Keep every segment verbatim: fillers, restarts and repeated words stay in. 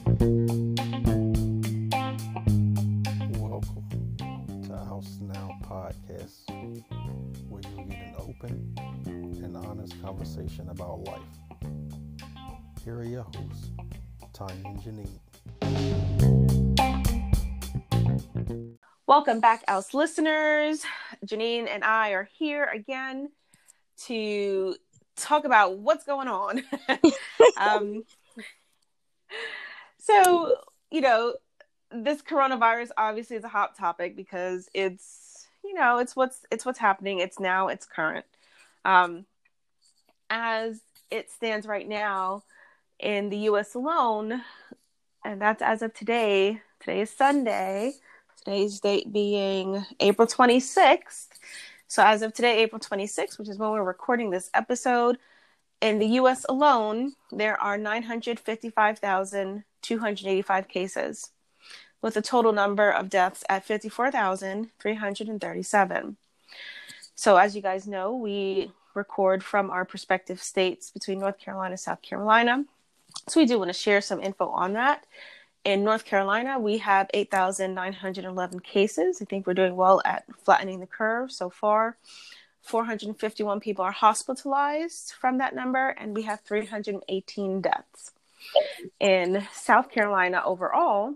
Welcome to House Now Podcast, where you'll get an open and honest conversation about life. Here are your hosts, Tanya and Janine. Welcome back, House listeners. Janine and I are here again to talk about what's going on. um, so, you know, this coronavirus obviously is a hot topic because it's, you know, it's what's it's what's happening. It's now, it's current. Um, as it stands right now in the U S alone, and that's as of today. Today is Sunday. Today's date being April twenty-sixth. So as of today, April twenty-sixth, which is when we're recording this episode, in the U S alone, there are nine hundred fifty-five thousand two hundred eighty-five cases, with a total number of deaths at fifty-four thousand three hundred thirty-seven. So as you guys know, we record from our respective states between North Carolina and South Carolina. So we do want to share some info on that. In North Carolina, we have eight thousand nine hundred eleven cases. I think we're doing well at flattening the curve so far. four hundred fifty-one people are hospitalized from that number, and we have three hundred eighteen deaths. In South Carolina overall,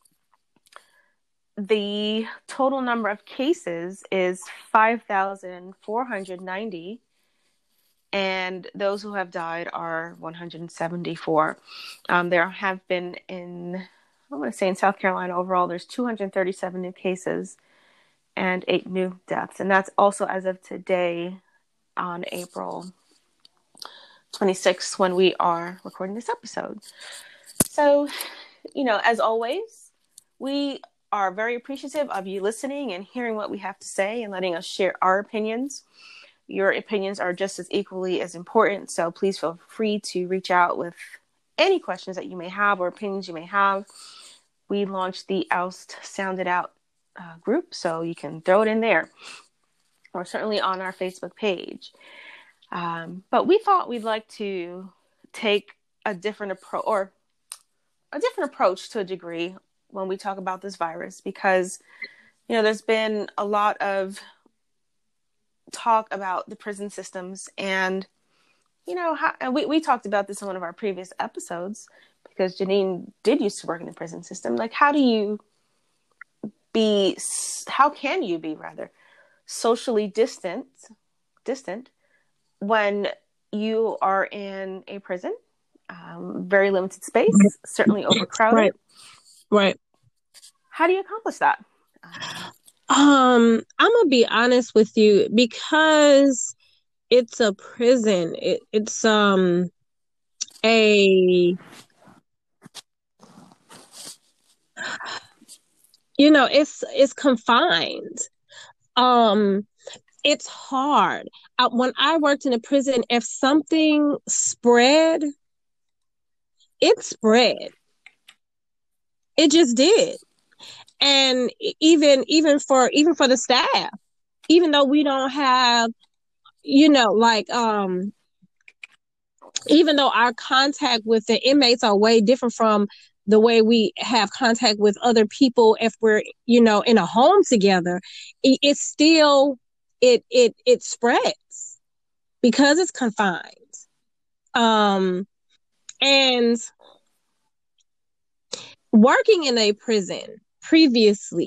the total number of cases is five thousand four hundred ninety, and those who have died are one hundred seventy-four. Um, there have been in, I want to say in South Carolina overall, there's two hundred thirty-seven new cases and eight new deaths. And that's also as of today on April twenty-sixth when we are recording this episode. So, you know, as always, we are very appreciative of you listening and hearing what we have to say and letting us share our opinions. Your opinions are just as equally as important. So please feel free to reach out with any questions that you may have or opinions you may have. We launched the Oust Sound It Out uh, group, so you can throw it in there, or certainly on our Facebook page. Um, but we thought we'd like to take a different approach, or a different approach to a degree, when we talk about this virus, because, you know, there's been a lot of talk about the prison systems, and you know, how, and we, we talked about this in one of our previous episodes, because Janine did used to work in the prison system. Like, how do you be, how can you be rather socially distant, distant when you are in a prison, um, very limited space, certainly overcrowded. Right. Right. How do you accomplish that? Um, I'm gonna be honest with you, because it's a prison. It, it's um a you know it's it's confined. Um, it's hard. Uh, when I worked in a prison, if something spread, it spread. It just did. And even even for even for the staff, even though we don't have, you know, like um, even though our contact with the inmates are way different from the way we have contact with other people if we're, you know, in a home together, it, it's still it it it spreads because it's confined. Um, and working in a prison previously,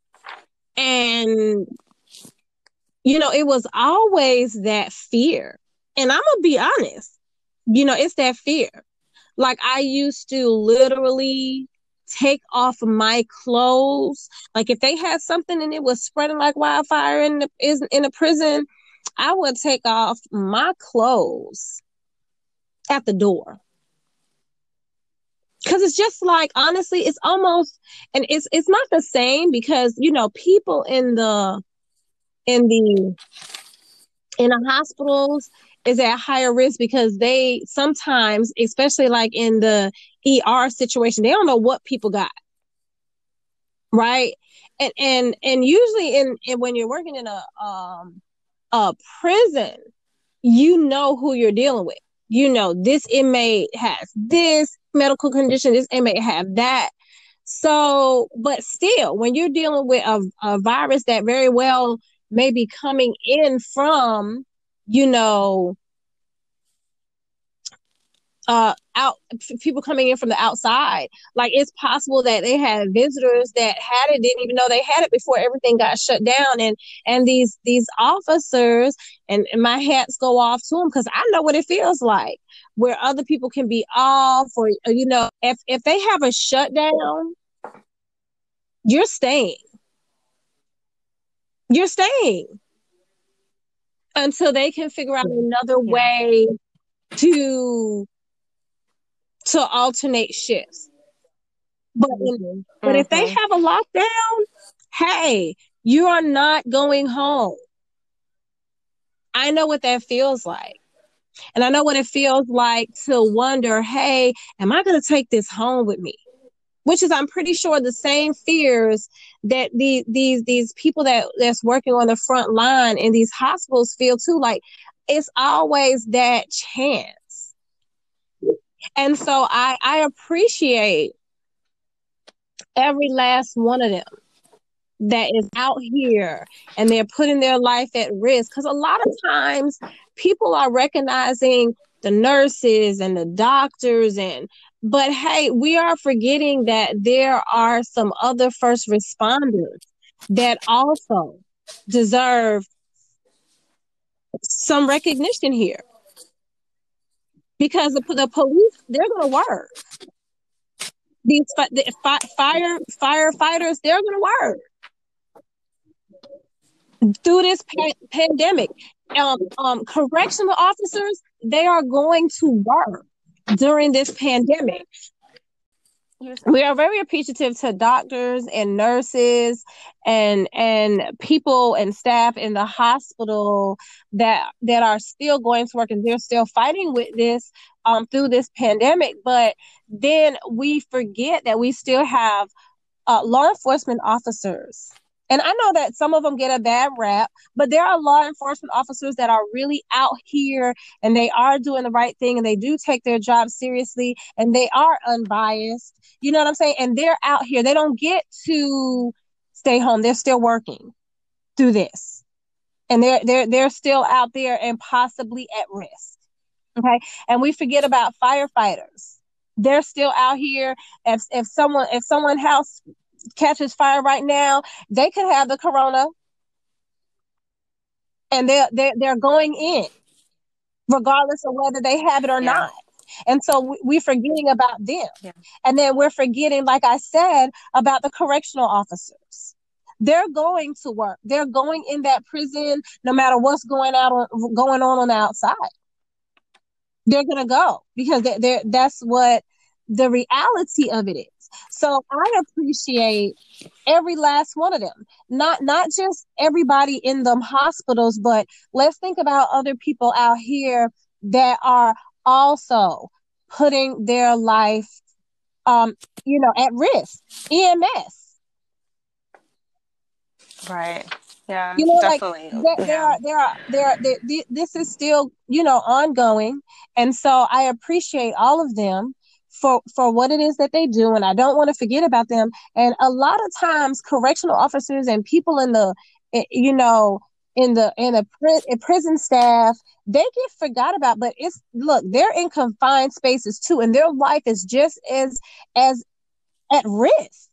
and you know, it was always that fear. And I'm gonna be honest, you know, it's that fear. Like, I used to literally take off my clothes. Like, if they had something and it was spreading like wildfire in the is in a prison, I would take off my clothes at the door. Because it's just like, honestly, it's almost, and it's it's not the same, because, you know, people in the in the in the hospitals is at higher risk, because they sometimes, especially like in the E R situation, they don't know what people got, right? And and and usually in, in when you're working in a um a prison, you know who you're dealing with. you know, this inmate has this medical condition, this inmate have that. So, but still, when you're dealing with a, a virus that very well may be coming in from, you know, uh, out people coming in from the outside, like it's possible that they had visitors that had it, didn't even know they had it before everything got shut down. And and these these officers, and, and my hats go off to them, because I know what it feels like where other people can be off, or you know, if if they have a shutdown, you're staying. You're staying until they can figure out another Yeah. way to to alternate shifts. But in, but Mm-hmm. if they have a lockdown, hey, you are not going home. I know what that feels like. And I know what it feels like to wonder, hey, am I going to take this home with me? Which is, I'm pretty sure, the same fears that the, these these people that that's working on the front line in these hospitals feel too. Like, it's always that chance. And so I, I appreciate every last one of them that is out here and they're putting their life at risk. Because a lot of times people are recognizing the nurses and the doctors, and but hey, we are forgetting that there are some other first responders that also deserve some recognition here. Because the, the police, they're going to work. These fi- the fi- fire firefighters, they're going to work through this pa- pandemic. Um, um, correctional officers, they are going to work during this pandemic. We are very appreciative to doctors and nurses and and people and staff in the hospital that that are still going to work, and they're still fighting with this um through this pandemic. But then we forget that we still have uh, law enforcement officers. And I know that some of them get a bad rap, but there are law enforcement officers that are really out here and they are doing the right thing, and they do take their job seriously, and they are unbiased. You know what I'm saying? And they're out here. They don't get to stay home. They're still working through this. And they're they're they're still out there and possibly at risk. Okay? And we forget about firefighters. They're still out here. If if someone if someone house catches fire right now, they could have the corona, and they're they're, they're going in regardless of whether they have it or Yeah. not. And so we, we're forgetting about them. Yeah. And then we're forgetting, like I said, about the correctional officers. They're going to work. They're going in that prison no matter what's going out on, going on on the outside. They're going to go because they're, they're, that's what the reality of it is. So I appreciate every last one of them. Not not just everybody in them hospitals, but let's think about other people out here that are also putting their life um you know at risk. E M S. Right. Yeah. You know, definitely. like there, there yeah. are there are there are there, this is still, you know, ongoing. And so I appreciate all of them for for what it is that they do, and I don't want to forget about them. And a lot of times correctional officers and people in the you know in the in a pri- in prison staff, they get forgot about. But it's look, they're in confined spaces too, and their life is just as as at risk.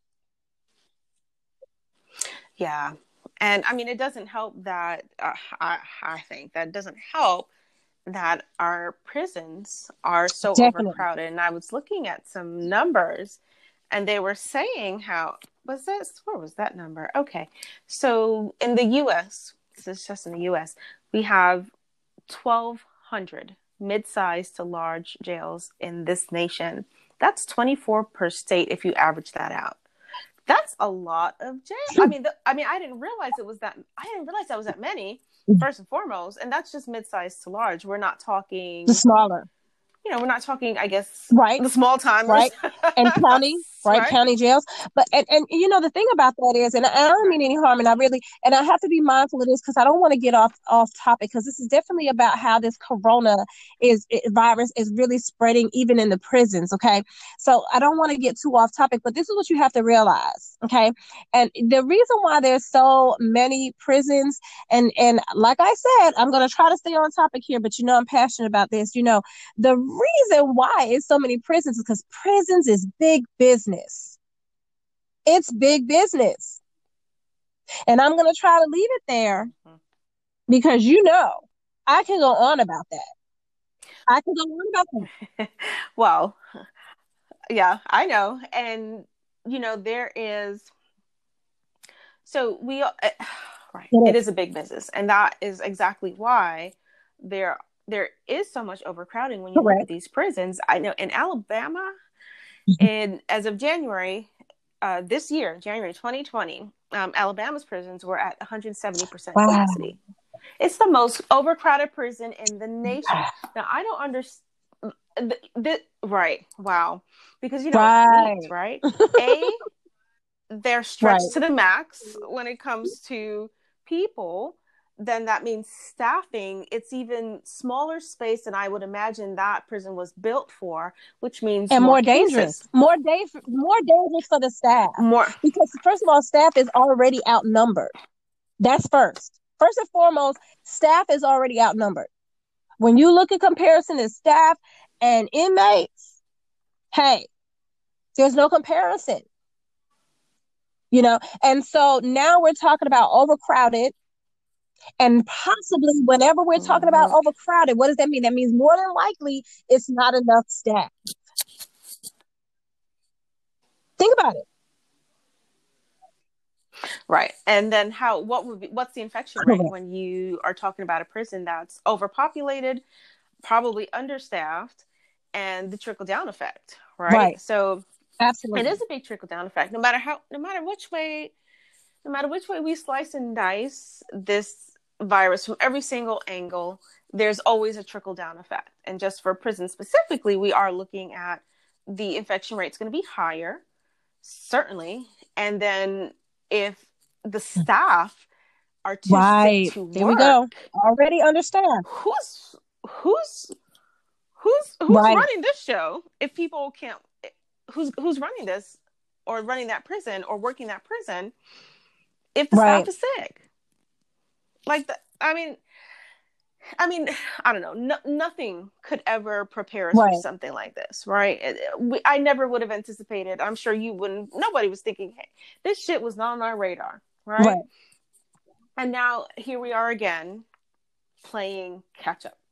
Yeah. And I mean, it doesn't help that uh, I, I think that doesn't help that our prisons are so Definitely. overcrowded. And I was looking at some numbers, and they were saying how was this? Where was that number? Okay, so in the U S, this is just in the U S, we have twelve hundred mid-sized to large jails in this nation. That's twenty-four per state if you average that out. That's a lot of jail. I mean, the, I mean, I didn't realize it was that. I didn't realize that was that many. First and foremost, and that's just mid-sized to large. We're not talking The smaller. You know, we're not talking. I guess right, the small timers, right, and county, right? right. County jails. But, and, and you know, the thing about that is, and I don't mean any harm, and I really, and I have to be mindful of this because I don't want to get off, off topic, because this is definitely about how this corona is it, virus is really spreading even in the prisons. Okay. So I don't want to get too off topic, but this is what you have to realize. Okay. And the reason why there's so many prisons, and, and like I said, I'm going to try to stay on topic here, but you know, I'm passionate about this. You know, the reason why it's so many prisons is because prisons is big business. It's big business. And I'm going to try to leave it there because, you know, I can go on about that. I can go on about that. Well, yeah, I know. And, you know, there is, so we, uh, right, Yeah. It is a big business. And that is exactly why there there is so much overcrowding when you Correct. look at these prisons. I know in Alabama, Mhm. and as of January, uh, this year, January twenty twenty, um, Alabama's prisons were at one hundred seventy percent Wow. capacity. It's the most overcrowded prison in the nation. Now, I don't understand. Th- th- right. Wow. Because, you know, Right. it means, right? A, they're stretched Right. to the max when it comes to people. Then that means staffing. It's even smaller space than I would imagine that prison was built for, which means And more more dangerous, cases. more da- more dangerous for the staff. More. Because first of all, staff is already outnumbered. That's first. First and foremost, staff is already outnumbered. When you look at comparison to staff and inmates, hey, there's no comparison. You know, and so now we're talking about overcrowded, and possibly whenever we're talking about Mhm. overcrowded, what does that mean? That means more than likely it's not enough staff. Think about it. Right. And then how, what would be, what's the infection rate Correct. when you are talking about a prison that's overpopulated, probably understaffed, and the trickle down effect, right? Right. So Absolutely. it is a big trickle down effect. No matter how, no matter which way, no matter which way we slice and dice this virus from every single angle, there's always a trickle down effect. And just for prison specifically, we are looking at the infection rate's going to be higher, certainly. And then if the staff are too Right. sick to There work, we go. Already understand. who's who's who's who's Right. running this show if people can't? Who's who's running this, or running that prison, or working that prison if the Right. staff is sick? Like the, I mean, I mean, I don't know. No, nothing could ever prepare us Right. for something like this, right? It- we, I never would have anticipated. I'm sure you wouldn't. Nobody was thinking, hey, this shit was not on our radar, right? Right. And now here we are again, playing catch up.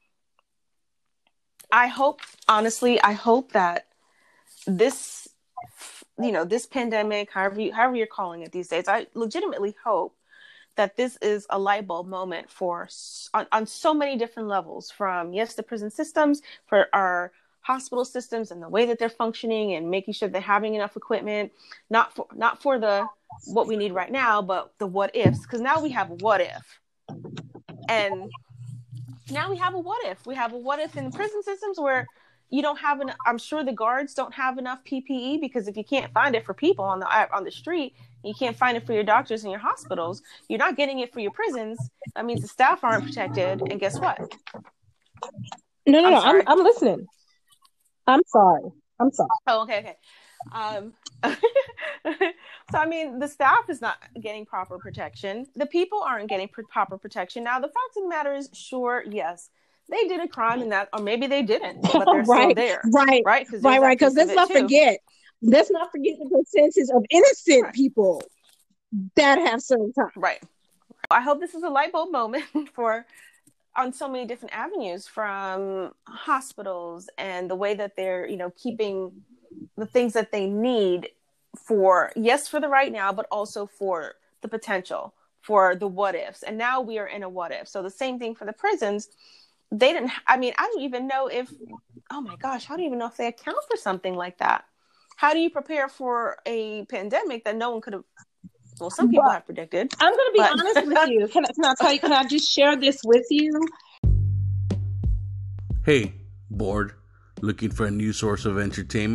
I hope, honestly, I hope that this, you know, this pandemic, however you, however you're calling it these days, I legitimately hope that this is a light bulb moment for on, on so many different levels, from, yes, the prison systems, for our hospital systems and the way that they're functioning and making sure they're having enough equipment, not for, not for the, what we need right now, but the what ifs, because now we have a what if. And now we have a what if. We have a what if in prison systems where you don't have an, I'm sure the guards don't have enough P P E, because if you can't find it for people on the on the street, you can't find it for your doctors and your hospitals, you're not getting it for your prisons. That means the staff aren't protected. And guess what? No, no, I'm no. I'm sorry. I'm listening. I'm sorry. I'm sorry. Oh, okay, okay. Um, so, I mean, the staff is not getting proper protection. The people aren't getting pr- proper protection. Now, the fact of the matter is, sure, yes, they did a crime in that, or maybe they didn't, but they're right. still there. Right. Right? Right. Right. Because let's not too. forget. Let's not forget the percentage of innocent right. people that have served time. Right. I hope this is a light bulb moment for, on so many different avenues, from hospitals and the way that they're, you know, keeping the things that they need for, yes, for the right now, but also for the potential, for the what ifs. And now we are in a what if. So the same thing for the prisons. They didn't, I mean, I don't even know if, oh my gosh, I don't even know if they account for something like that. How do you prepare for a pandemic that no one could have, well, some people well, have predicted. I'm going to be but... honest with you. Can, can I tell you, can I just share this with you? Hey, bored? Looking for a new source of entertainment?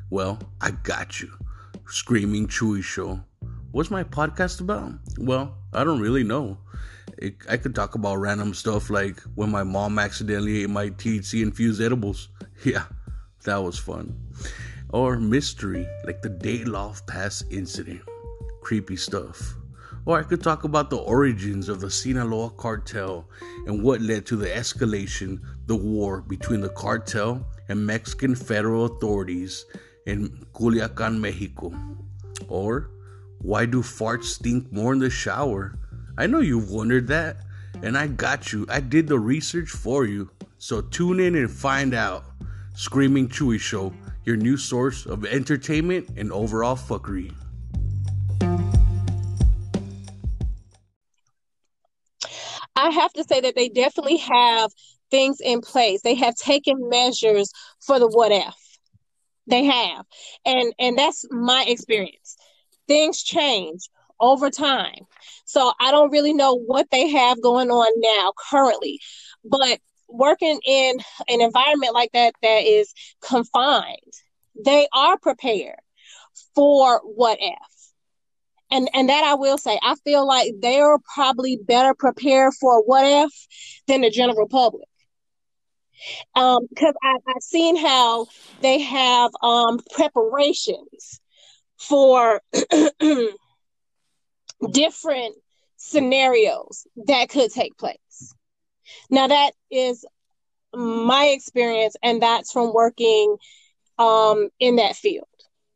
Well, I got you. Screaming Chewy Show. What's my podcast about? Well, I don't really know. It, I could talk about random stuff like when my mom accidentally ate my T H C-infused edibles. Yeah, that was fun. Or mystery, like the Dayloft Pass incident. Creepy stuff. Or I could talk about the origins of the Sinaloa cartel and what led to the escalation, the war between the cartel and Mexican federal authorities in Culiacan, Mexico. Or why do farts stink more in the shower? I know you've wondered that, and I got you. I did the research for you. So tune in and find out. Screaming Chewy Show, your new source of entertainment and overall fuckery. I have to say that they definitely have things in place. They have taken measures for the what if. They have. And and that's my experience. Things change over time. So I don't really know what they have going on now currently. But working in an environment like that that is confined, they are prepared for what if. And and that I will say, I feel like they're probably better prepared for what if than the general public. Um, because I, I've seen how they have um preparations for different scenarios that could take place. Now that is my experience, and that's from working um in that field.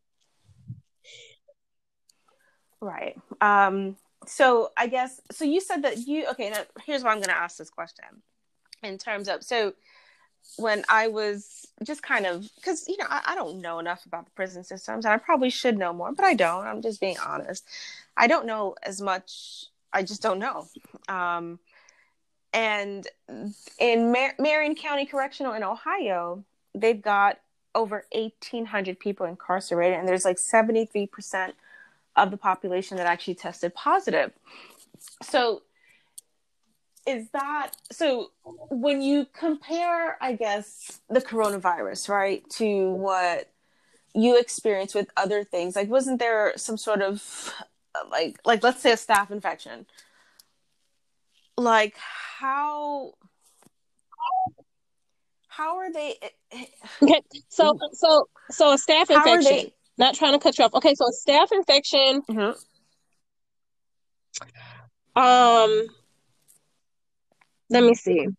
Right. Um, so I guess, so you said that you, okay, now here's why I'm going to ask this question in terms of, so when I was just kind of, because, you know, I, I don't know enough about the prison systems, and I probably should know more, but I don't. I'm just being honest. I don't know as much. I just don't know. Um, and in Mar- Marion County Correctional in Ohio, they've got over eighteen hundred people incarcerated, and there's like seventy-three percent of the population that actually tested positive. So is that, so when you compare, I guess, the coronavirus, right, to what you experienced with other things, like wasn't there some sort of, like, like let's say a staph infection? Like how, how are they? Okay, so so so a staph How are infection. they? Not trying to cut you off. Okay, so a staph infection. Mhm. Um, let me see.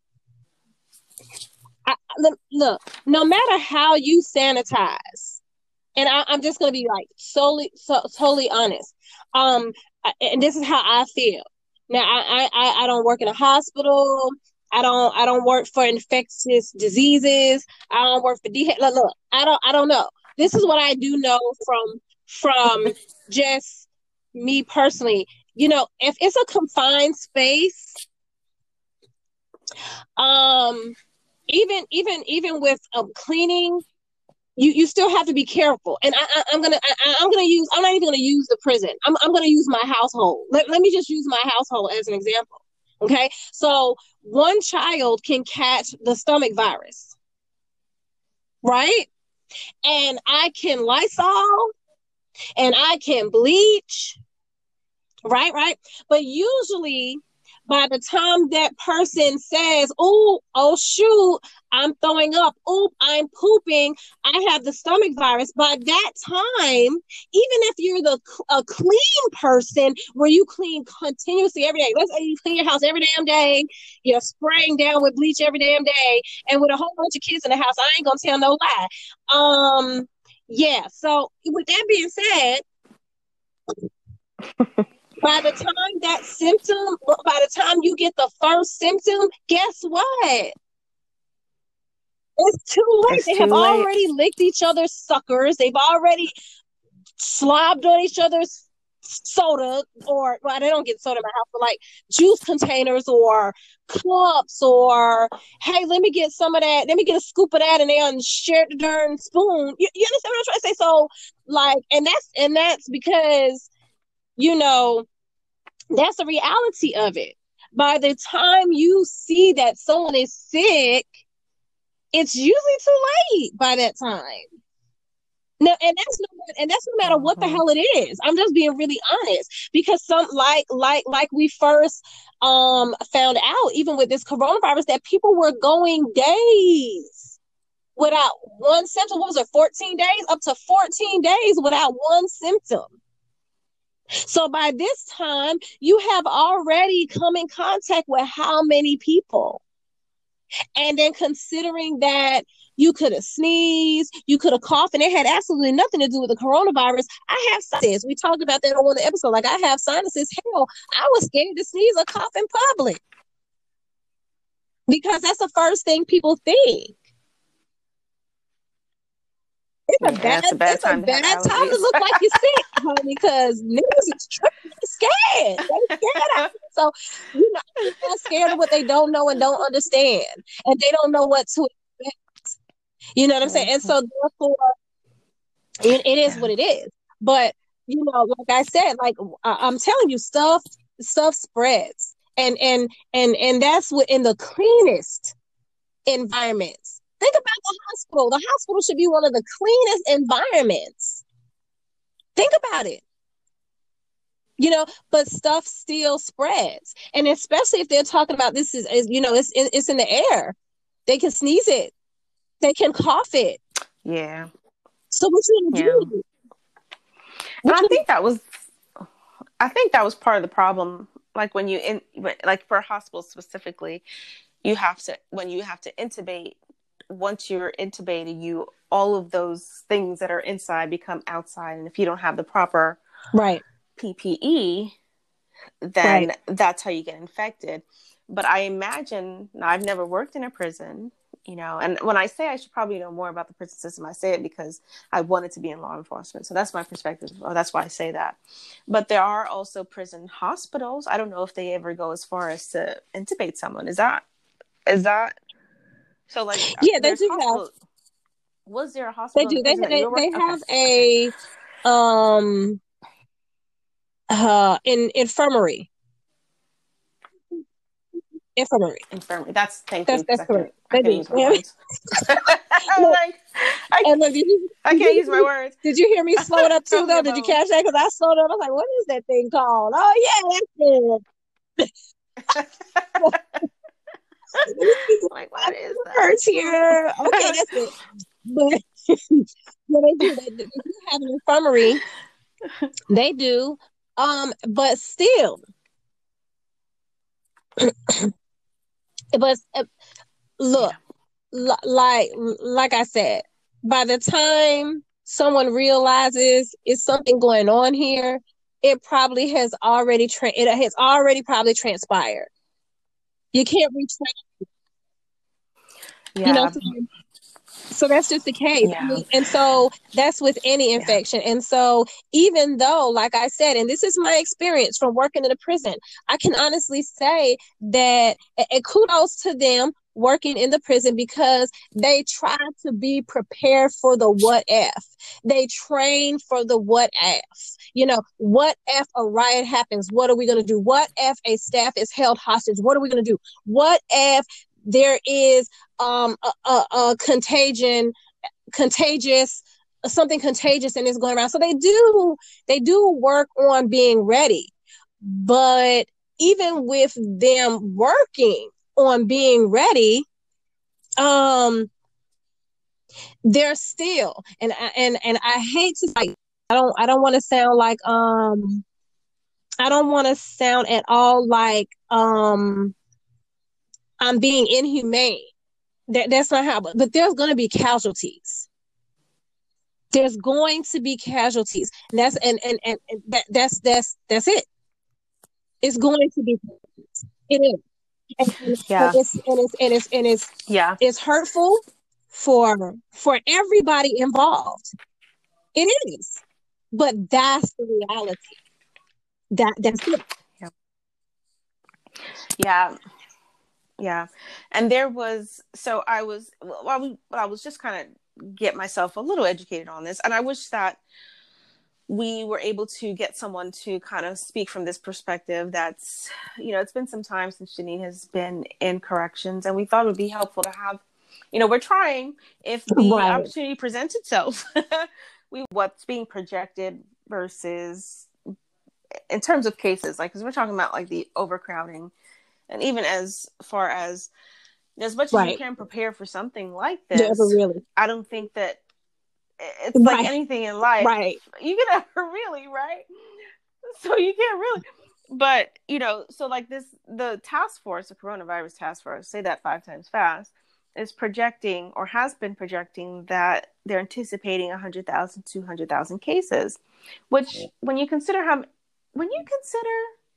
I, look, look, no matter how you sanitize, and I, I'm just gonna be like solely, so totally honest. Um, I- and this is how I feel. Now, I, I, I don't work in a hospital. I don't, I don't work for infectious diseases. I don't work for D. Look, look, I don't, I don't know. This is what I do know from, from just me personally. You know, if it's a confined space, um, even, even, even with um, cleaning, you, you still have to be careful. And I, I, I'm gonna I, I'm gonna use I'm not even gonna use the prison. I'm I'm gonna use my household. Let, let me just use my household as an example. Okay, so one child can catch the stomach virus, right? And I can Lysol and I can bleach, right? Right. But usually by the time that person says, oh, oh, shoot, I'm throwing up, oh, I'm pooping, I have the stomach virus. By that time, even if you're the a clean person where you clean continuously every day, let's say you clean your house every damn day, you're spraying down with bleach every damn day, and with a whole bunch of kids in the house, I ain't gonna tell no lie. Um, yeah, so with that being said, by the time that symptom, by the time you get the first symptom, guess what? It's too late. It's they too have late. already licked each other's suckers. They've already slobbed on each other's soda, or well, they don't get soda in my house, but like juice containers or cups, or hey, let me get some of that. Let me get a scoop of that, and they share the darn spoon. You, you understand what I'm trying to say? So, like, and that's and that's because, you know, that's the reality of it. By the time you see that someone is sick, it's usually too late by that time. No, and that's no, and that's no matter what the Mm-hmm. hell it is. I'm just being really honest because some like like like we first um found out even with this coronavirus that people were going days without one symptom. What was it, fourteen days? Up to fourteen days without one symptom. So by this time, you have already come in contact with how many people? And then considering that you could have sneezed, you could have coughed, and it had absolutely nothing to do with the coronavirus. I have sinuses. We talked about that on one of the episodes. Like, I have sinuses. Hell, I was scared to sneeze or cough in public because that's the first thing people think. It's a Yeah, bad, it's a bad it's a time to have bad time to allergies. look like you're sick, honey, because niggas is tripping, scared. They scared out here. So, you know, people are scared of what they don't know and don't understand, and they don't know what to expect. You know what I'm saying? And Mhm. so, therefore, it, it is Yeah. what it is. But you know, like I said, like I, I'm telling you, stuff stuff spreads, and and and and that's what in the cleanest environments. Think about the hospital. The hospital should be one of the cleanest environments. Think about it. You know, but stuff still spreads. And especially if they're talking about this is, is you know, it's it's in the air. They can sneeze it. They can cough it. Yeah. So what you gonna Yeah. do? And What I you think that was, I think that was part of the problem. Like when you in, like for hospitals specifically, you have to when you have to intubate. Once you're intubated, you all of those things that are inside become outside, and if you don't have the proper right. P P E, then Right. that's how you get infected. But I imagine, now I've never worked in a prison, you know, and when I say I should probably know more about the prison system, I say it because I wanted to be in law enforcement. So that's my perspective. Or that's why I say that. But there are also prison hospitals. I don't know if they ever go as far as to intubate someone. Is that, is that, so like Yeah, they there's do have. hospital. Was there a They hospital in the do. They prison that you they were they working? Okay. have Okay. a um uh in infirmary. Infirmary. Infirmary. That's, thank you, That's because that's I correct. can't, I They can't do. use my words. I'm Look, like, I, and look, did you, I did can't use my you words. did you hear me slow it up too Throw me though? a Did you bone. catch that? Because I slowed it up. I was like, what is that thing called? Oh yeah, that's it. Let me see some Like, what is words that? here. Okay, that's it. But yeah, they do. They, they do have an infirmary. They do. Um, but still, but uh, look, Yeah. l- like like I said, by the time someone realizes it's something going on here, it probably has already tra- it has already probably transpired. You can't retract, you know. Yeah. So, so that's just the case. I Yeah. mean, and so that's with any Yeah. infection. And so even though, like I said, and this is my experience from working in a prison, I can honestly say that, and kudos to them working in the prison because they try to be prepared for the what if. They train for the what if. You know, what if a riot happens? What are we going to do? What if a staff is held hostage? What are we going to do? What if there is um a, a, a contagion contagious something contagious and it's going around? So they do they do work on being ready, but even with them working on being ready, um they're still, and I- and and I hate to, like, I don't I don't want to sound like um I don't want to sound at all like um I'm being inhumane. That that's not how, but, but there's going to be casualties. There's going to be casualties. And that's and and, and, and that, that's that's that's it. It's going to be. It is. And, and, and Yeah. it's and it's and it's and it's Yeah. it's hurtful for for everybody involved. It is. But that's the reality. That that's it. Yeah. Yeah. Yeah. And there was, so I was, well, we, I was just kind of get myself a little educated on this. And I wish that we were able to get someone to kind of speak from this perspective. That's, you know, it's been some time since Janine has been in corrections, and we thought it would be helpful to have you know, we're trying. If the Right. opportunity presents itself, we what's being projected versus in terms of cases, like because we're talking about like the overcrowding, and even as far as as much as you Right. can prepare for something like Never this, really. I don't think that it's like Right. anything in life. Right. You can never really, right? So you can't really. But, you know, so like this, the task force, the coronavirus task force, say that five times fast, is projecting or has been projecting that they're anticipating one hundred thousand, two hundred thousand cases, which when you consider how, when you consider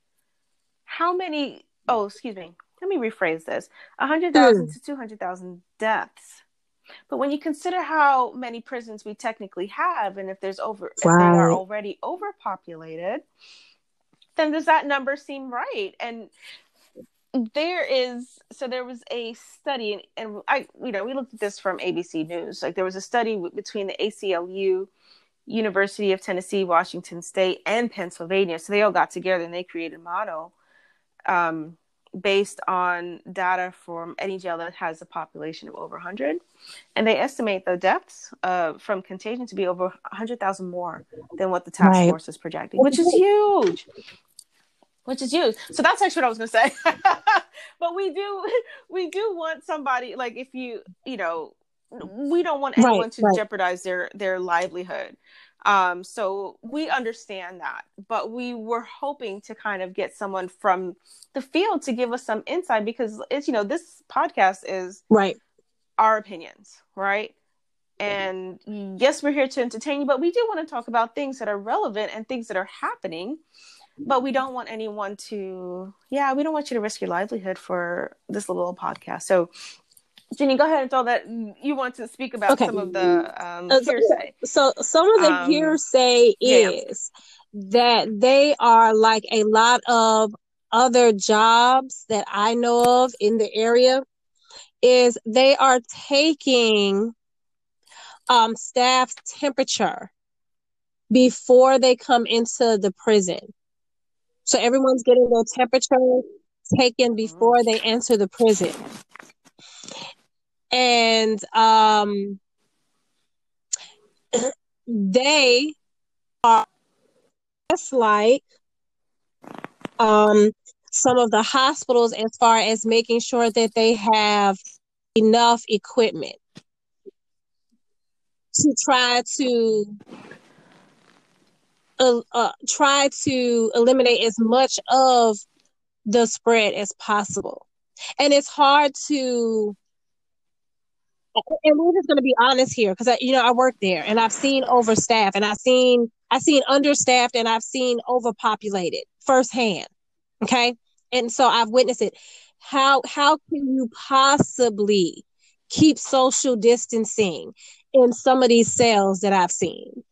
how many, oh, excuse me, let me rephrase this, one hundred thousand Mm. to two hundred thousand deaths. But when you consider how many prisons we technically have, and if there's over, if they are Right. already overpopulated, then does that number seem right? And there is, so there was a study, and, and I, you know, we looked at this from A B C News. Like there was a study w- between the A C L U, University of Tennessee, Washington State, and Pennsylvania. So they all got together and they created a model um, based on data from any jail that has a population of over one hundred. And they estimate the deaths uh, from contagion to be over one hundred thousand more than what the task Right. force is projecting, which is huge. Which is huge. So that's actually what I was going to say. But we do, we do want somebody, like if you, you know, we don't want anyone Right. to Right. jeopardize their, their livelihood. Um, so we understand that, but we were hoping to kind of get someone from the field to give us some insight, because it's, you know, this podcast is Right. our opinions, right? And yes, we're here to entertain you, but we do want to talk about things that are relevant and things that are happening. But we don't want anyone to, yeah, we don't want you to risk your livelihood for this little podcast. So, Jenny, go ahead and throw that. You want to speak about Okay. some of the um, Uh, so, hearsay. so some of the Um, hearsay yeah. is that they are like a lot of other jobs that I know of in the area, is they are taking um, staff's temperature before they come into the prison. So everyone's getting their temperature taken before they enter the prison. And um, they are just like um, some of the hospitals as far as making sure that they have enough equipment to try to uh, uh, try to eliminate as much of the spread as possible. And it's hard to, and we're just going to be honest here, because I, you know, I work there and I've seen overstaffed and I've seen, I've seen understaffed and I've seen overpopulated firsthand. Okay. And so I've witnessed it. How, how can you possibly keep social distancing in some of these cells that I've seen?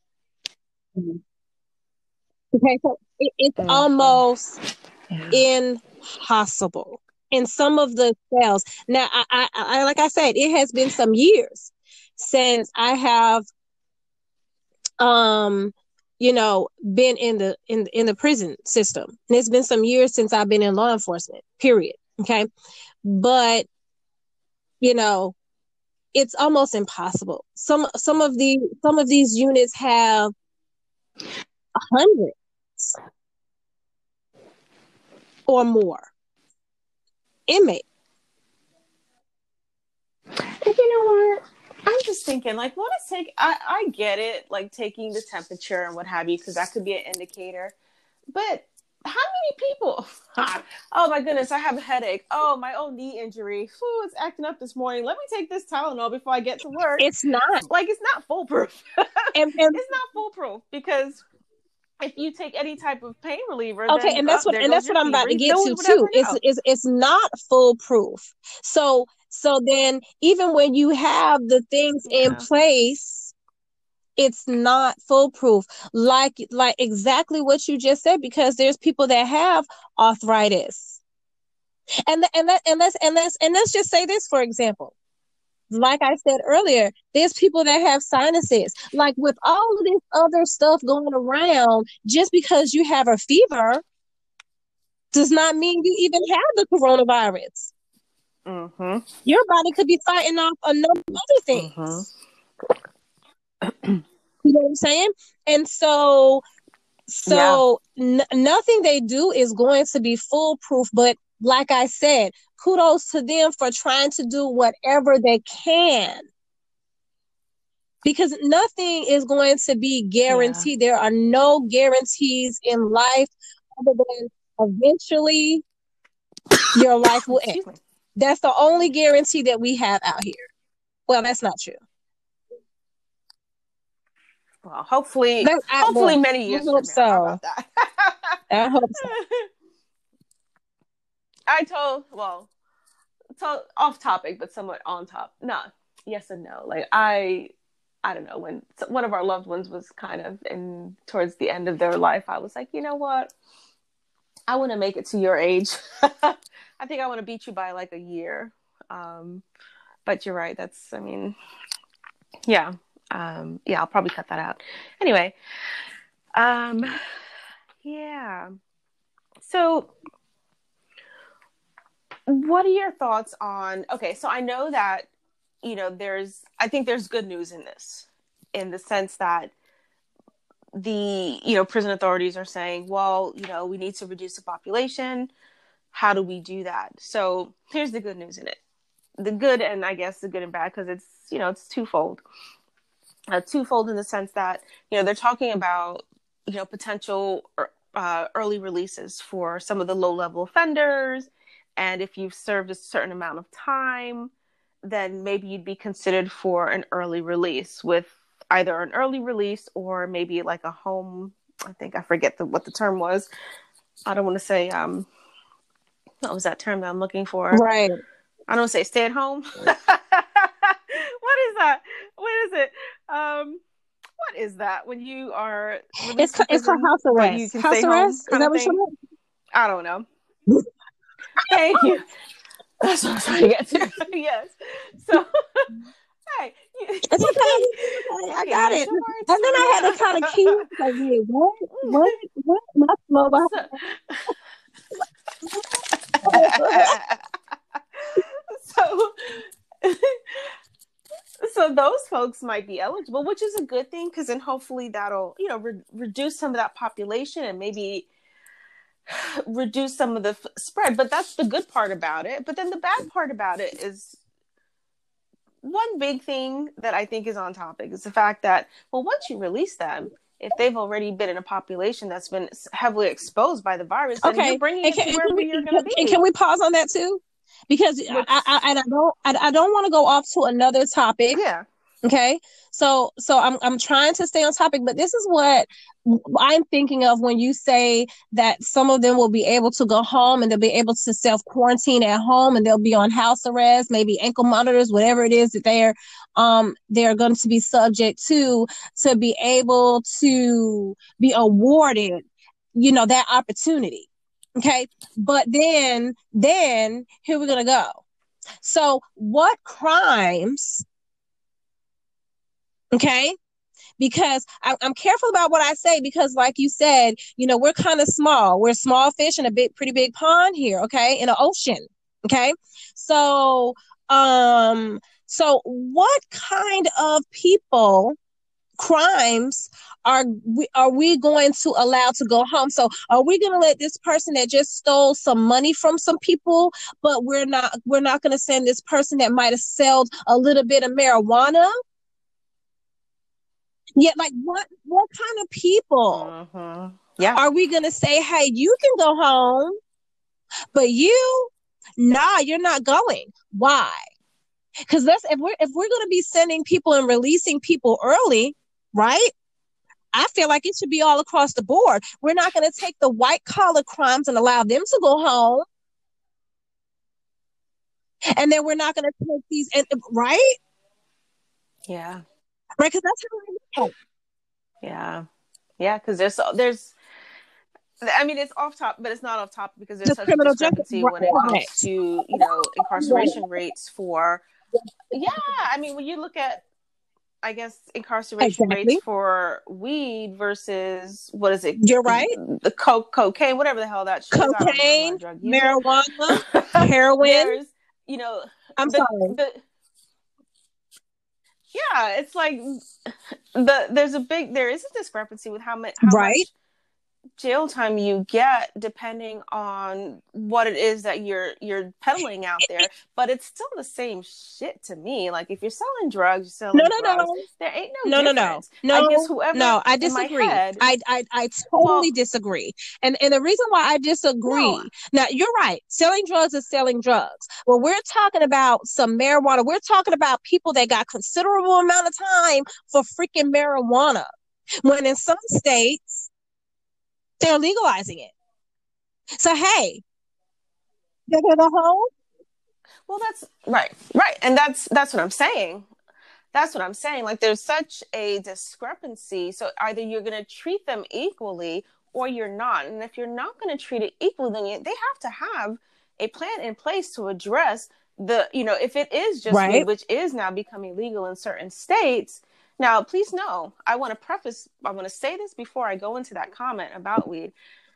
Okay. So it, it's Mhm. almost Yeah. impossible in some of the cells. Now, I, I, I, like I said, it has been some years since I have, um, you know, been in the in in the prison system, and it's been some years since I've been in law enforcement. Period. Okay, but you know, it's almost impossible. Some some of the some of these units have hundreds or more inmates. And you know what? I'm just thinking, like, what is take? I, I get it, like taking the temperature and what have you, because that could be an indicator. But how many people? Oh my goodness, I have a headache. Oh, my own knee injury. Ooh, it's acting up this morning. Let me take this Tylenol before I get to work. It's not. Like, it's not foolproof. And, and It's not foolproof, because if you take any type of pain reliever, okay, then, and that's oh, what there and goes that's your what I'm about fever. to get No to one would too. ever It's know. it's it's not foolproof. So so then even when you have the things in Yeah. place, it's not foolproof. Like like exactly what you just said, because there's people that have arthritis. And and that and let's and let's and let's just say this, for example. Like I said earlier, there's people that have sinuses. Like, with all of this other stuff going around, just because you have a fever does not mean you even have the coronavirus. Mm-hmm. Your body could be fighting off a number of other things. Mm-hmm. You know what I'm saying? And so, so yeah. n- nothing they do is going to be foolproof. But like I said, kudos to them for trying to do whatever they can. Because nothing is going to be guaranteed. Yeah. There are no guarantees in life other than eventually your life will end. That's the only guarantee that we have out here. Well, that's not true. Well, hopefully, that's, hopefully well, many years I hope from now. So. How about that? I hope so. I told, well, told off topic, but somewhat on top. No, yes and no. Like I, I don't know, when one of our loved ones was kind of in towards the end of their life, I was like, you know what? I want to make it to your age. I think I want to beat you by like a year. Um, but you're right. That's, I mean, yeah. Um, yeah, I'll probably cut that out. Anyway. Um, yeah. So what are your thoughts on, okay, so I know that, you know, there's, I think there's good news in this, in the sense that the, you know, prison authorities are saying, well, you know, we need to reduce the population. How do we do that? So here's the good news in it. The good, and I guess the good and bad, because it's, you know, it's twofold. Uh, twofold in the sense that, you know, they're talking about, you know, potential uh, early releases for some of the low-level offenders. And if you've served a certain amount of time, then maybe you'd be considered for an early release, with either an early release or maybe like a home. I think I forget the, what the term was. I don't want to say, um, what was that term that I'm looking for? Right. I don't want to say stay at home. What is that? What is it? Um, what is that when you are it's ca- it's called house arrest. You can house stay arrest? Home, is that what you meant? I don't know. Thank you. That's what I'm trying to get to. Yes. So, hey, it's okay. I got it. And then I had to kind of keep like, wait, what? What? What? My mobile. So, so those folks might be eligible, which is a good thing, because then hopefully that'll, you know, re- reduce some of that population and maybe reduce some of the f- spread. But that's the good part about it. But then the bad part about it is, one big thing that I think is on topic is the fact that, well, once you release them, if they've already been in a population that's been heavily exposed by the virus, then okay. you're bringing and it can, to wherever we, you're going to be. And can we pause on that too? Because I, I, I don't I, I don't want to go off to another topic. Yeah. Okay. So so I'm I'm trying to stay on topic, but this is what I'm thinking of when you say that some of them will be able to go home and they'll be able to self quarantine at home and they'll be on house arrest, maybe ankle monitors, whatever it is that they're um they're going to be subject to, to be able to be awarded, you know, that opportunity. Okay. But then, then here we're going to go. So what crimes, okay, because I, I'm careful about what I say, because like you said, you know, we're kind of small. We're small fish in a big, pretty big pond here. Okay. In an ocean. Okay. So, um, so what kind of people, crimes are we are we going to allow to go home? So are we going to let this person that just stole some money from some people, but we're not we're not going to send this person that might have sold a little bit of marijuana? Yeah, like what what kind of people mm-hmm. yeah. are we going to say, hey, you can go home, but you, nah, you're not going? Why? Because let's if we're if we're going to be sending people and releasing people early, right? I feel like it should be all across the board. We're not going to take the white collar crimes and allow them to go home. And then we're not going to take these, and, right? Yeah. Right, because that's how I know. Yeah. Yeah, because there's, there's, I mean, it's off top, but it's not off top because there's The such a criminal discrepancy justice, when it comes right. to, you know, incarceration rates for, yeah, I mean, when you look at, I guess, incarceration Exactly. rates for weed versus, what is it? You're right. The coke, cocaine, whatever the hell that shit is. Cocaine, I don't, I'm not a drug user. marijuana, heroin. There's, you know, I'm the sorry. the yeah, it's like the there's a big there is a discrepancy with how much how Right. much jail time you get depending on what it is that you're you're peddling out there, but it's still the same shit to me. Like if you're selling drugs, you're No, selling no, drugs. no. There ain't no No, no, no, difference. I guess no, whoever no. I in my disagree. head, I, I, I well, totally disagree. And and the reason why I no, disagree, now you're right. Selling drugs is selling drugs. Well, we're talking about some marijuana. We're talking about people that got considerable amount of time for freaking marijuana. When in some states, they're legalizing it. So hey, they're the home. well, that's right, right, and that's that's what I'm saying. That's what I'm saying. Like there's such a discrepancy. So either you're going to treat them equally or you're not. And if you're not going to treat it equally, then you, they have to have a plan in place to address the, you know, if it is just Right. weed, which is now becoming legal in certain states. Now, please know, I want to preface, I want to say this before I go into that comment about weed.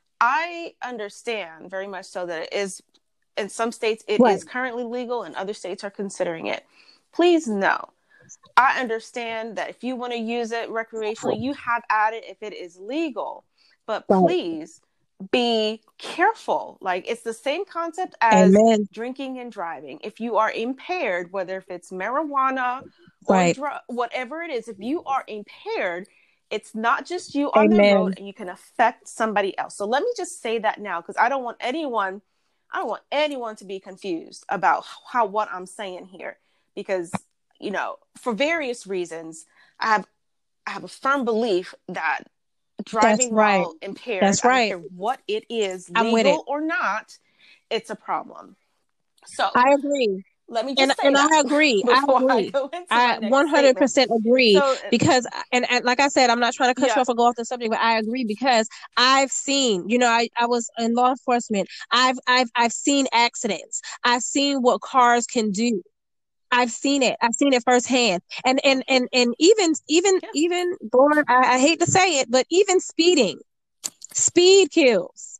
I understand very much so that it is, in some states, it Right. is currently legal and other states are considering it. Please know, I understand that if you want to use it recreationally, you have at it if it is legal. But Right. please be careful. Like it's the same concept as Amen. drinking and driving. If you are impaired, whether if it's marijuana or Right. drug, whatever it is, if you are impaired, it's not just you on the Amen. road and you can affect somebody else. So let me just say that now, because I don't want anyone, I don't want anyone to be confused about how what I'm saying here, because you know, for various reasons, I have I have a firm belief that That's driving right. while impaired, That's I don't right. care what it is, I'm with it. legal or not, it's a problem. So I agree. let me And just say and that I agree. I before I agree. go into I my next one hundred statement. percent agree So because and, and like I said, I'm not trying to cut you yeah, off or go off the subject, but I agree because I've seen, you know, I, I was in law enforcement. I've I've I've seen accidents. I've seen what cars can do. I've seen it. I've seen it firsthand. And and mhm, and and even even yeah, even Lord, I, I hate to say it, but even speeding, speed kills.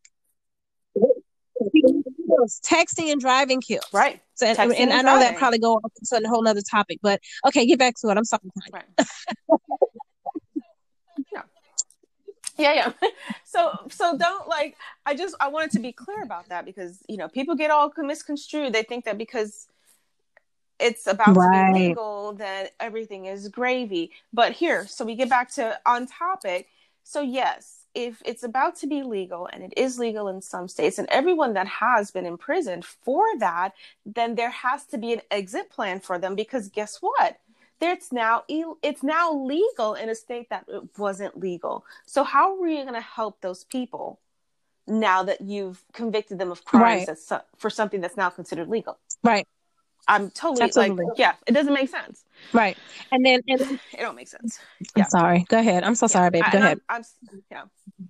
Texting and driving kills. right. So, and, Texting and I and know that driving, probably go off to a whole nother topic, but okay, get back to it. I'm sorry. right. No. Yeah, yeah. So, so don't like. I just I wanted to be clear about that because you know people get all misconstrued. They think that because it's about to be Right. legal, then everything is gravy. But here, so we get back to on topic. So yes, if it's about to be legal and it is legal in some states, and everyone that has been imprisoned for that, then there has to be an exit plan for them because guess what? It's now it's now legal in a state that it wasn't legal. So how are you going to help those people now that you've convicted them of crimes Right. that's for something that's now considered legal? Right. I'm totally Absolutely. like, yeah, it doesn't make sense. Right. And then, and then, It don't make sense. I'm Yeah, sorry. Go ahead. I'm so yeah. sorry, baby. I, Go and ahead. I'm, I'm, yeah.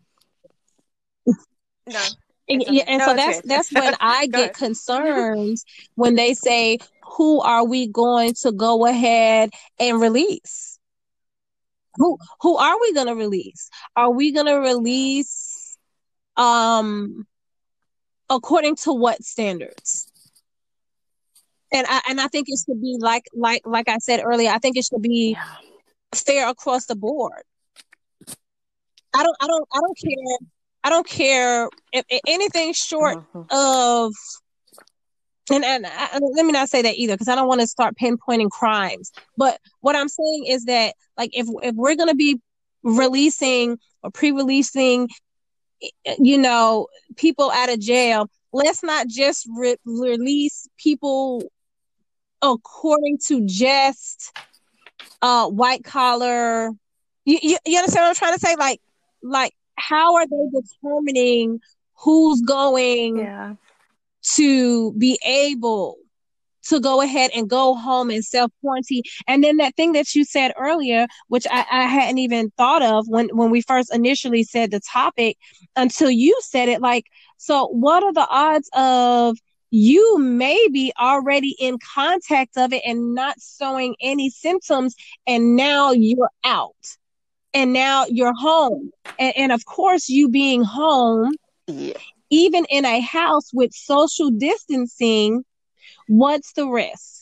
No, And, it's yeah, okay. and No, so it's that's good. that's when I Go get ahead. concerned when they say, "Who are we going to go ahead and release? Who who are we going to release? Are we going to release um according to what standards?" And I and I think it should be like like like I said earlier. I think it should be Yeah. fair across the board. I don't I don't I don't care. I don't care if, if anything short Mm-hmm. of and and I, let me not say that either because I don't want to start pinpointing crimes. But what I'm saying is that like if if we're gonna be releasing or pre-releasing, you know, people out of jail, let's not just re- release people according to just uh white collar. You, you you understand what I'm trying to say? Like like how are they determining who's going Yeah. to be able to go ahead and go home and self quarantine? And then that thing that you said earlier, which I, I hadn't even thought of when, when we first initially said the topic until you said it, like, so what are the odds of you maybe already in contact of it and not showing any symptoms and now you're out and now you're home. And, and of course you being home, Yeah. even in a house with social distancing, What's the risk?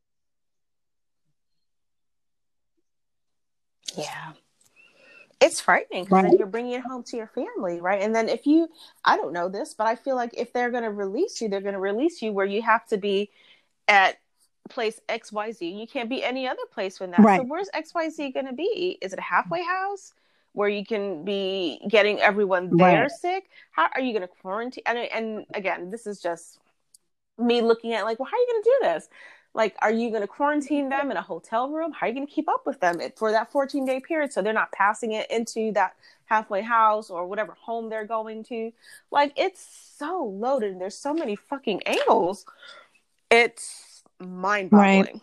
Yeah. It's frightening because Right. then you're bringing it home to your family, right? And then if you, I don't know this, but I feel like if they're going to release you, they're going to release you where you have to be at place X Y Z. You can't be any other place when that. Right. So where's X Y Z going to be? Is it a halfway house where you can be getting everyone there Right. sick? How are you going to quarantine? And, and again, this is just me looking at like, well, how are you going to do this? Like, are you going to quarantine them in a hotel room? How are you going to keep up with them for that fourteen day period so they're not passing it into that halfway house or whatever home they're going to? Like, it's so loaded. There's so many fucking angles. It's mind-boggling. Right.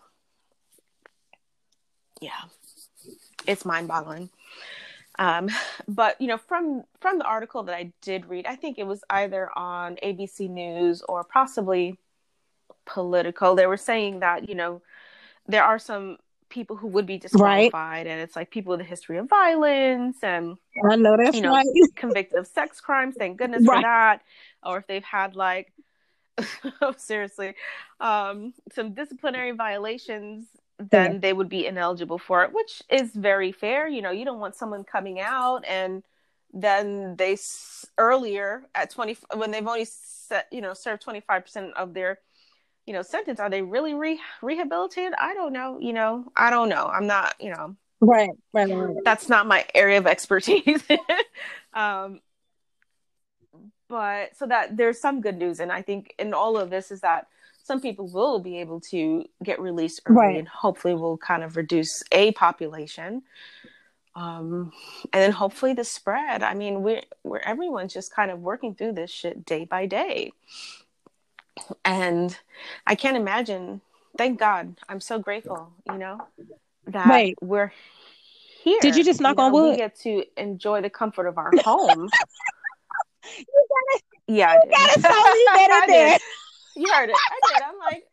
Yeah, it's mind-boggling. Um, but you know, from from the article that I did read, I think it was either on A B C News or possibly Politico. They were saying that, you know, there are some people who would be disqualified, right? And it's like people with a history of violence and I know that's you know right. convicted of sex crimes. Thank goodness Right. for that. Or if they've had like oh, seriously, um, some disciplinary violations, then Yeah. they would be ineligible for it, which is very fair. You know, you don't want someone coming out and then they s- earlier at twenty when they've only set, you know, served twenty-five percent of their, you know, sentence. Are they really re- rehabilitated? I don't know. You know, I don't know. I'm not, you know, Right. Right. Right. that's not my area of expertise. um, but so that there's some good news. And I think in all of this is that some people will be able to get released early, Right. and hopefully will kind of reduce a population. Um, and then hopefully the spread. I mean, we're, we're everyone's just kind of working through this shit day by day. And I can't imagine, thank God, I'm so grateful, you know, that Wait. we're here. Did you just knock you know, on wood? We get to enjoy the comfort of our home. You got it. Yeah, I did. You got it solely that I in there. did. You heard it. I did. I'm like,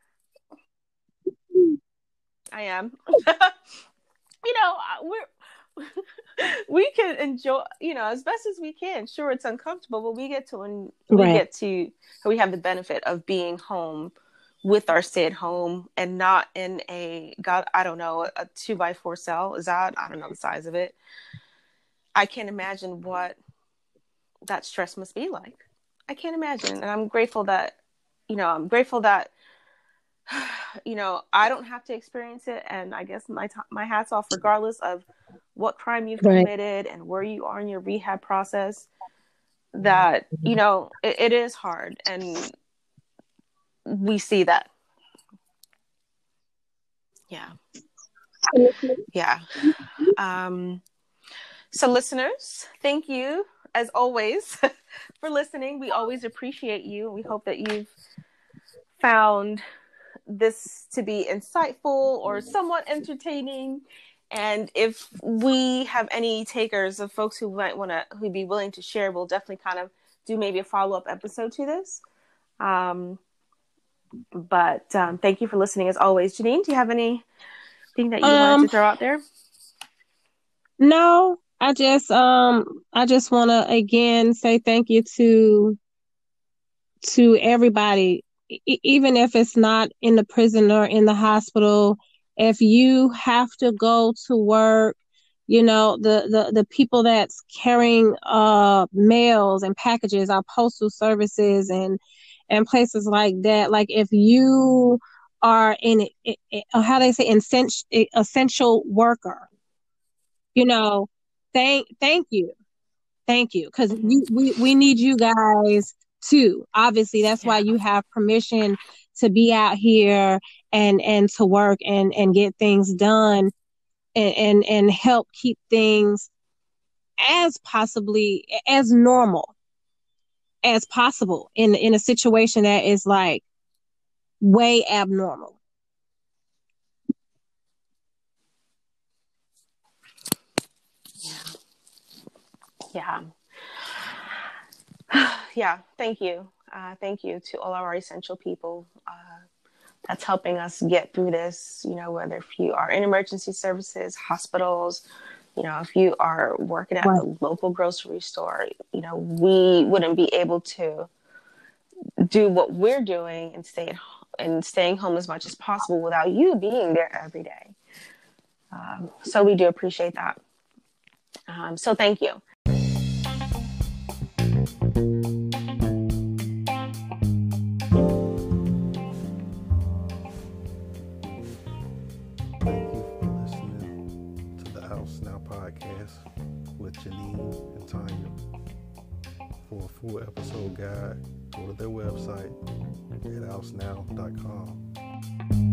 I am. you know, we're we can enjoy, you know, as best as we can. Sure, it's uncomfortable, but we get to we Right. get to we have the benefit of being home with our stay at home and not in a God, I don't know, a two by four cell. Is that I don't know the size of it. I can't imagine what that stress must be like. I can't imagine, and I'm grateful that, you know, I'm grateful that. You know, I don't have to experience it, and I guess my t- my hat's off, regardless of what crime you've Right. committed and where you are in your rehab process. That you know, it, it is hard, and we see that. Yeah, yeah. Um, so, listeners, thank you as always for listening. We always appreciate you. We hope that you've found this to be insightful or somewhat entertaining, and if we have any takers of folks who might want to who'd be willing to share, we'll definitely kind of do maybe a follow-up episode to this. Um, but um, thank you for listening as always. Janine, do you have anything that you Um, wanted to throw out there? No, I just um I just want to again say thank you to to everybody, e- even if it's not in the prison or in the hospital. If you have to go to work, you know, the the the people that's carrying uh mails and packages, our postal services and and places like that. Like if you are in it, how they say essential essential worker, you know, thank thank you. Thank you. Because Mm-hmm. we, we, we need you guys too. Obviously, that's Yeah. why you have permission to be out here and, and to work and, and get things done and, and, and help keep things as possibly as normal as possible in, in a situation that is like way abnormal. Yeah. Yeah. Thank you. Uh, thank you to all our essential people. Uh, that's helping us get through this, you know, whether if you are in emergency services, hospitals, you know, if you are working at Right. the local grocery store, you know, we wouldn't be able to do what we're doing and stay at, and staying home as much as possible without you being there every day. Um, so we do appreciate that. Um, so thank you. Thank you for listening to the House Now podcast with Janine and Tanya. For a full episode guide, go to their website at house now dot com.